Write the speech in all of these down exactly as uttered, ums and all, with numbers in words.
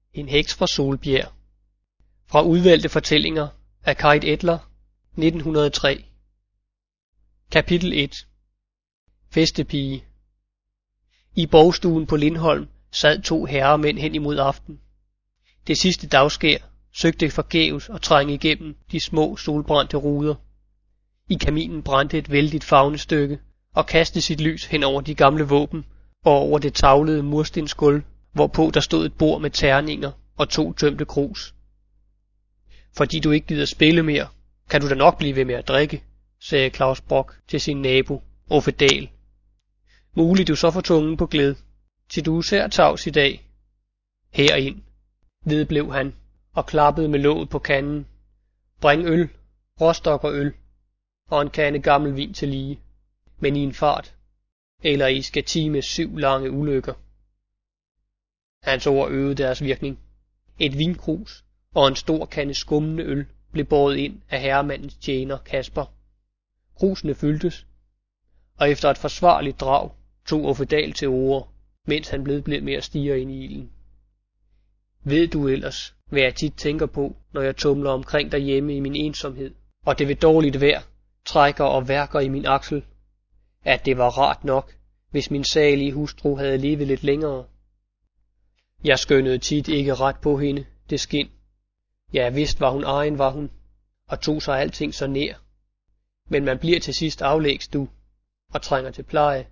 En heks fra Solbjerg. Fra udvalgte fortællinger af Kate Edler, nitten hundrede og tre. Kapitel et. Festepige. I borgstuen på Lindholm sad to herremænd hen imod aften. Det sidste dagskær søgte forgæves at trænge igennem de små solbrændte ruder. I kaminen brændte et vældigt favnestykke og kastede sit lys hen over de gamle våben og over det tavlede murstensgulv, hvorpå der stod et bord med terninger og to tømte krus. Fordi du ikke gider spille mere, kan du da nok blive ved med at drikke, sagde Claus Brock til sin nabo, Uffe Dahl. Muligt du så får tungen på glæd, til du er sær tavs i dag. Herind, vedblev han og klappede med låget på kanden. Bring øl, råstok og øl, og en kande gammel vin til lige, men i en fart, eller I skal time syv lange ulykker. Hans ord øvede deres virkning. Et vinkrus og en stor kande skummende øl blev båret ind af herremandens tjener Kasper. Krusene fyldtes, og efter et forsvarligt drag tog Uffe Dahl til orde, mens han blev blev med at stirre ind i ilden. Ved du ellers, hvad jeg tit tænker på, når jeg tumler omkring derhjemme i min ensomhed, og det ved dårligt vejr trækker og værker i min aksel, at det var rart nok, hvis min salige hustru havde levet lidt længere. Jeg skønnede tit ikke ret på hende, det skin. Ja, vist var hun egen, var hun, og tog sig alting så nær. Men man bliver til sidst aflægs du, og trænger til pleje.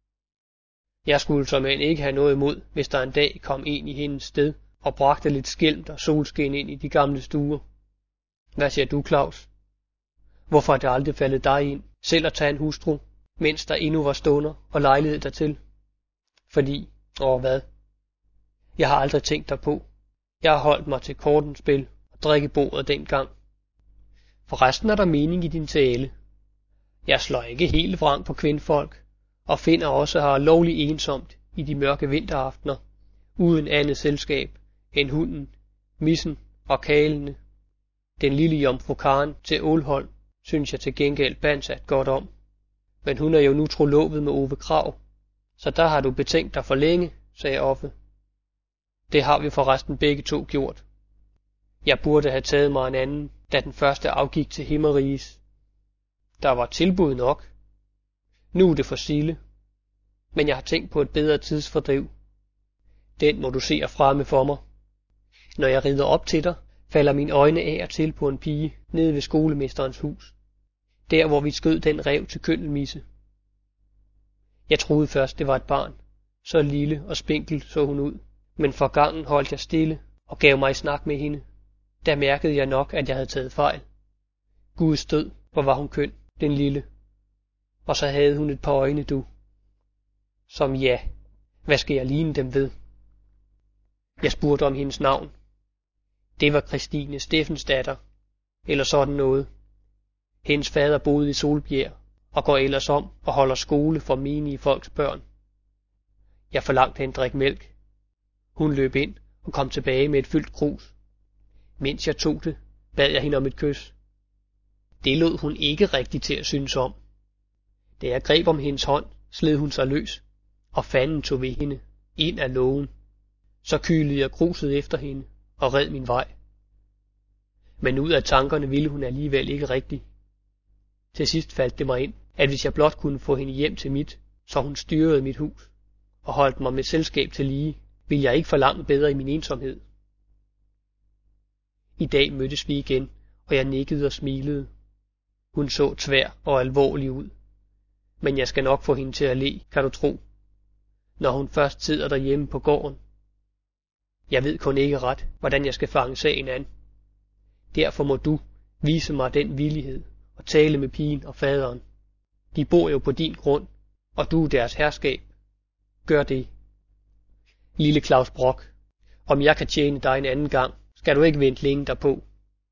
Jeg skulle som en ikke have noget imod, hvis der en dag kom en i hendes sted, og bragte lidt skælmt og solskin ind i de gamle stuer. Hvad siger du, Claus? Hvorfor er det aldrig faldet dig ind, selv at tage en hustru, mens der endnu var stunder og lejlighed dertil? Fordi, åh hvad? Jeg har aldrig tænkt derpå. Jeg har holdt mig til kortenspil og drikkebordet dengang. Forresten er der mening i din tale. Jeg slår ikke helt vrang på kvindfolk, og finder også har lovlig ensomt i de mørke vinteraftener, uden andet selskab end hunden, missen og kalene. Den lille jomfru Karen til Ålholm synes jeg til gengæld bansat godt om. Men hun er jo nu trolovet med Ove Krag, så der har du betænkt dig for længe, sagde Uffe. Det har vi forresten begge to gjort. Jeg burde have taget mig en anden, da den første afgik til Himmeriges. Der var tilbud nok. Nu er det for Sille. Men jeg har tænkt på et bedre tidsfordriv. Den må du se og fremme for mig. Når jeg rider op til dig, falder mine øjne af og til på en pige nede ved skolemesterens hus. Der hvor vi skød den ræv til køndelmisse. Jeg troede først det var et barn. Så lille og spinkel så hun ud. Men for gangen holdt jeg stille og gav mig i snak med hende. Der mærkede jeg nok, at jeg havde taget fejl. Gud stød, hvor var hun køn, den lille. Og så havde hun et par øjne, du. Som ja, hvad skal jeg ligne dem ved? Jeg spurgte om hendes navn. Det var Christine Steffensdatter, eller sådan noget. Hendes fader boede i Solbjerg og går ellers om og holder skole for menige folks børn. Jeg forlangte en drik mælk. Hun løb ind og kom tilbage med et fyldt krus. Mens jeg tog det, bad jeg hende om et kys. Det lod hun ikke rigtig til at synes om. Da jeg greb om hendes hånd, sled hun sig løs, og fanden tog ved hende, ind af lågen. Så kylede jeg kruset efter hende og red min vej. Men ud af tankerne ville hun alligevel ikke rigtigt. Til sidst faldt det mig ind, at hvis jeg blot kunne få hende hjem til mit, så hun styrede mit hus, og holdt mig med selskab til lige, ville jeg ikke forlange bedre i min ensomhed. I dag mødtes vi igen, og jeg nikkede og smilede. Hun så tvær og alvorlig ud. Men jeg skal nok få hende til at le, kan du tro, når hun først sidder derhjemme på gården. Jeg ved kun ikke ret, hvordan jeg skal fange sagen an. Derfor må du vise mig den villighed og tale med pigen og faderen. De bor jo på din grund, og du er deres herskab. Gør det. Lille Claus Brock, om jeg kan tjene dig en anden gang, skal du ikke vente længe derpå.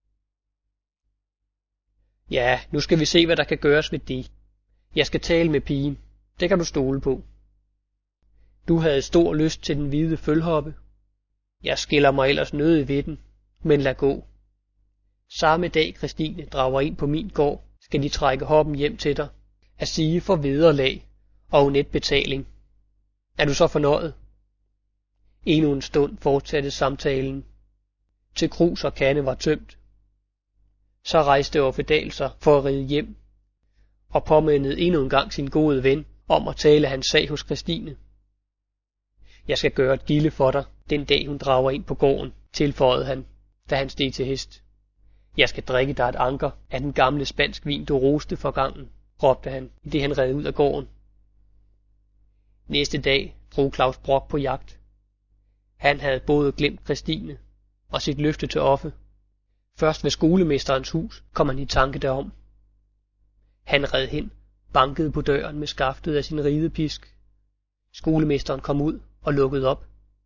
Ja, nu skal vi se, hvad der kan gøres ved det. Jeg skal tale med pigen. Det kan du stole på. Du havde stor lyst til den hvide følhoppe. Jeg skiller mig ellers nødig ved den, men lad gå. Samme dag Christine drager ind på min gård, skal de trække hoppen hjem til dig, at sige for vederlag og net betaling. Er du så fornøjet? Endnu en stund fortsatte samtalen, til krus og kande var tømt. Så rejste Offe Dahl sig for at ride hjem, og påmindede endnu en gang sin gode ven om at tale hans sag hos Christine. Jeg skal gøre et gilde for dig, den dag hun drager ind på gården, tilføjede han, da han steg til hest. Jeg skal drikke dig et anker af den gamle spansk vin, du roste for gangen, råbte han, i det han red ud af gården. Næste dag drog Claus Brock på jagt. Han havde både glemt Christine og sit løfte til Offe. Først ved skolemesterens hus kom han i tanke derom. Han red hen, bankede på døren med skaftet af sin ridepisk. Skolemesteren kom ud og lukkede op.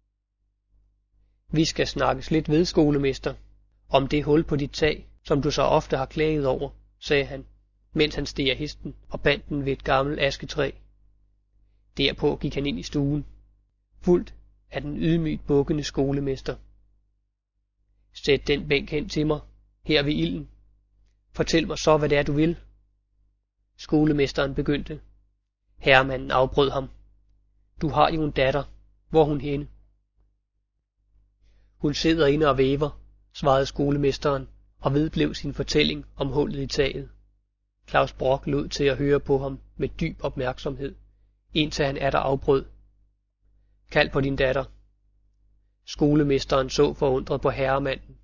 Vi skal snakkes lidt ved, skolemester, om det hul på dit tag, som du så ofte har klaget over, sagde han, mens han steg af hesten og bandt den ved et gammelt asketræ. Derpå gik han ind i stuen, fuldt af den ydmygt bukkende skolemester. Sæt den bænk hen til mig, her ved ilden. Fortæl mig så, hvad det er, du vil. Skolemesteren begyndte. Herremanden afbrød ham. Du har jo en datter. Hvor er hun henne? Hun sidder inde og væver, svarede skolemesteren, og vedblev sin fortælling om hullet i taget. Claus Brock lod til at høre på ham med dyb opmærksomhed, indtil han atter afbrød. Kald på din datter. Skolemesteren så forundret på herremanden.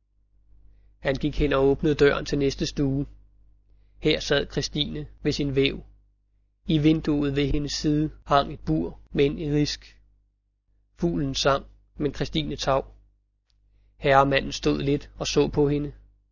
Han gik hen og åbnede døren til næste stue. Her sad Christine ved sin væv. I vinduet ved hendes side hang et bur med en erisk. Fuglen sang, men Christine tav. Herremanden stod lidt og så på hende.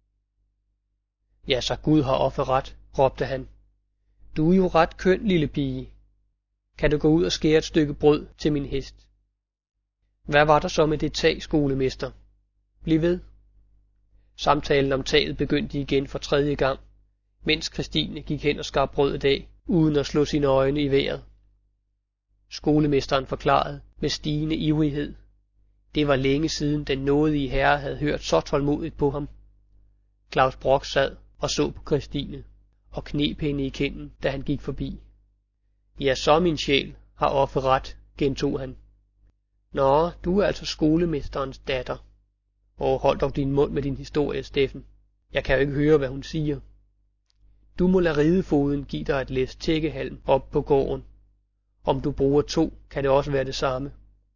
Ja, så Gud har Offe ret, råbte han. Du er jo ret køn, lille pige. Kan du gå ud og skære et stykke brød til min hest? Hvad var der så med det tag, skolemester? Bliv ved. Samtalen om taget begyndte igen for tredje gang, mens Christine gik hen og skar brødet af, uden at slå sine øjne i vejret. Skolemesteren forklarede med stigende ivrighed. Det var længe siden den nådige herre havde hørt så tålmodigt på ham. Claus Brock sad og så på Christine, og kneb hende i kinden, da han gik forbi. Ja, så min sjæl, har Offe ret, gentog han. Nå, du er altså skolemesterens datter. Og hold dog din mund med din historie, Steffen. Jeg kan jo ikke høre, hvad hun siger. Du må lade ridefoden give dig et læs tækkehalm op på gården. Om du bruger to, kan det også være det samme.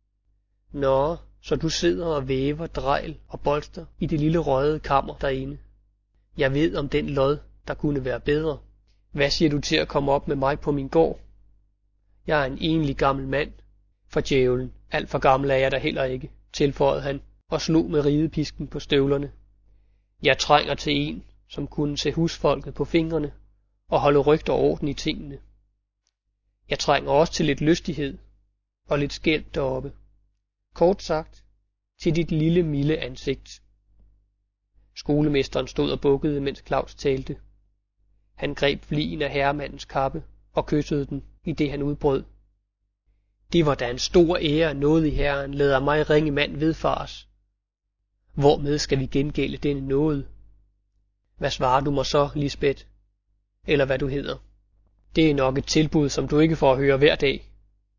Nå, så du sidder og væver, drejl og bolster i det lille røde kammer derinde. Jeg ved om den lod, der kunne være bedre. Hvad siger du til at komme op med mig på min gård? Jeg er en enlig gammel mand. For djævlen, alt for gammel er jeg da heller ikke, tilføjede han og slog med ridepisken på støvlerne. Jeg trænger til en, som kunne se husfolket på fingrene og holde rygt og orden i tingene. Jeg trænger også til lidt lystighed og lidt skælp deroppe. Kort sagt, til dit lille milde ansigt. Skolemesteren stod og bukkede, mens Claus talte. Han greb flien af herremandens kappe og kyssede den, i det han udbrød. Det var da en stor ære, nåde i herren lader mig ringe mand vedfares. Hvormed skal vi gengælde denne nåde? Hvad svarer du mig så, Lisbeth? Eller hvad du hedder? Det er nok et tilbud, som du ikke får at høre hver dag.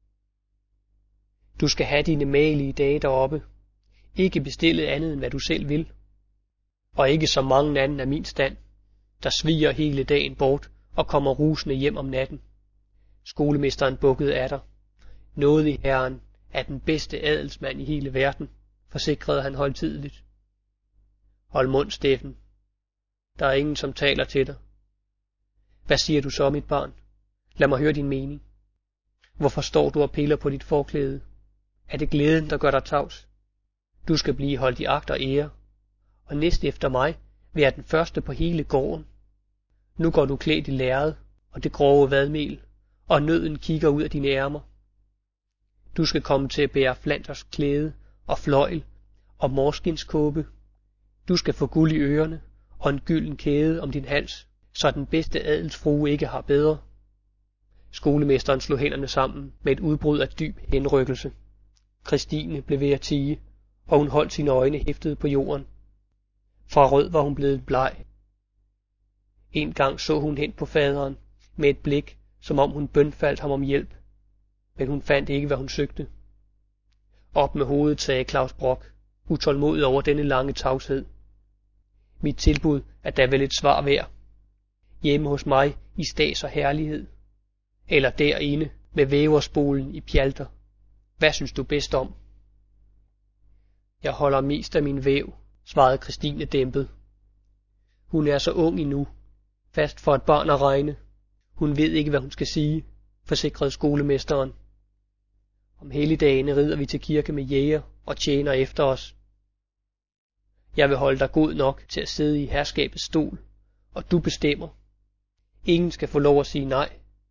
Du skal have dine magelige dage deroppe. Ikke bestillet andet, end hvad du selv vil. Og ikke så mange anden af min stand, der sviger hele dagen bort og kommer rusende hjem om natten. Skolemesteren bukkede atter. Nåde i herren er den bedste adelsmand i hele verden, forsikrede han højtideligt. Hold mund, Steffen. Der er ingen, som taler til dig. Hvad siger du så, mit barn? Lad mig høre din mening. Hvorfor står du og piller på dit forklæde? Er det glæden, der gør dig tavs? Du skal blive holdt i agt og ære, og næst efter mig være den første på hele gården. Nu går du klædt i lærred og det grove vadmel, og nøden kigger ud af dine ærmer. Du skal komme til at bære Flanders klæde og fløjl og morskindskåbe. Du skal få guld i ørerne og en gylden kæde om din hals, så den bedste adelsfrue ikke har bedre. Skolemesteren slog hænderne sammen med et udbrud af dyb henrykkelse. Christine blev ved at tie, og hun holdt sine øjne hæftet på jorden. Fra rød var hun blevet bleg. En gang så hun hen på faderen med et blik, som om hun bønfaldt ham om hjælp, men hun fandt ikke, hvad hun søgte. Op med hovedet, sagde Claus Brock, utålmodig over denne lange tavshed. Mit tilbud er da vel et svar værd. Hjemme hos mig i stads og herlighed. Eller derinde med væverspolen i pjalter. Hvad synes du bedst om? Jeg holder mest af min væv, svarede Christine dæmpet. Hun er så ung endnu, fast for et barn at regne. Hun ved ikke, hvad hun skal sige, forsikrede skolemesteren. Om helligdagene rider vi til kirke med jæger og tjener efter os. Jeg vil holde dig god nok til at sidde i herskabets stol, og du bestemmer. Ingen skal få lov at sige nej.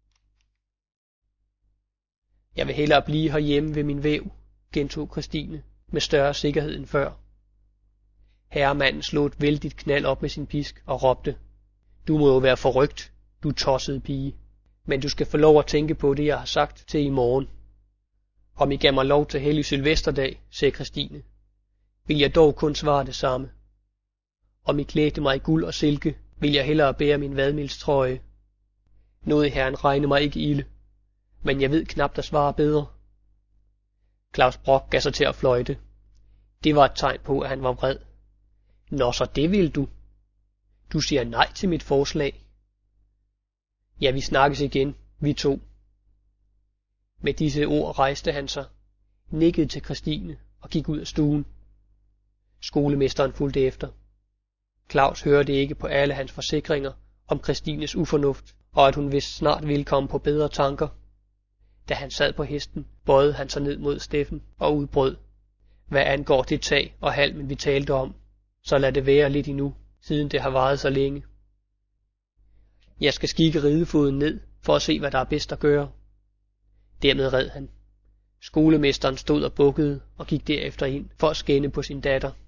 Jeg vil hellere blive herhjemme ved min væv, gentog Christine med større sikkerhed end før. Herremanden slog et vældigt knald op med sin pisk og råbte, du må jo være forrygt, du tossede pige, men du skal få lov at tænke på det, jeg har sagt til i morgen. Om I gav mig lov til hellig Sylvesterdag, sagde Christine, vil jeg dog kun svare det samme. Om I klædte mig i guld og silke, vil jeg hellere bære min vadmildstrøje. Nåde herren regne mig ikke ilde, men jeg ved knap at svare bedre. Claus Brock gav sig til at fløjte. Det var et tegn på, at han var vred. Nå, så det vil du. Du siger nej til mit forslag. Ja, vi snakkes igen, vi to. Med disse ord rejste han sig, nikkede til Christine og gik ud af stuen. Skolemesteren fulgte efter. Claus hørte ikke på alle hans forsikringer om Christines ufornuft, og at hun vist snart ville komme på bedre tanker. Da han sad på hesten, bøjede han sig ned mod Steffen og udbrød. Hvad angår det tag og halmen, vi talte om, så lad det være lidt endnu, siden det har varet så længe. Jeg skal skikke ridefoden ned, for at se, hvad der er bedst at gøre. Dermed red han. Skolemesteren stod og bukkede og gik derefter ind for at skænde på sin datter.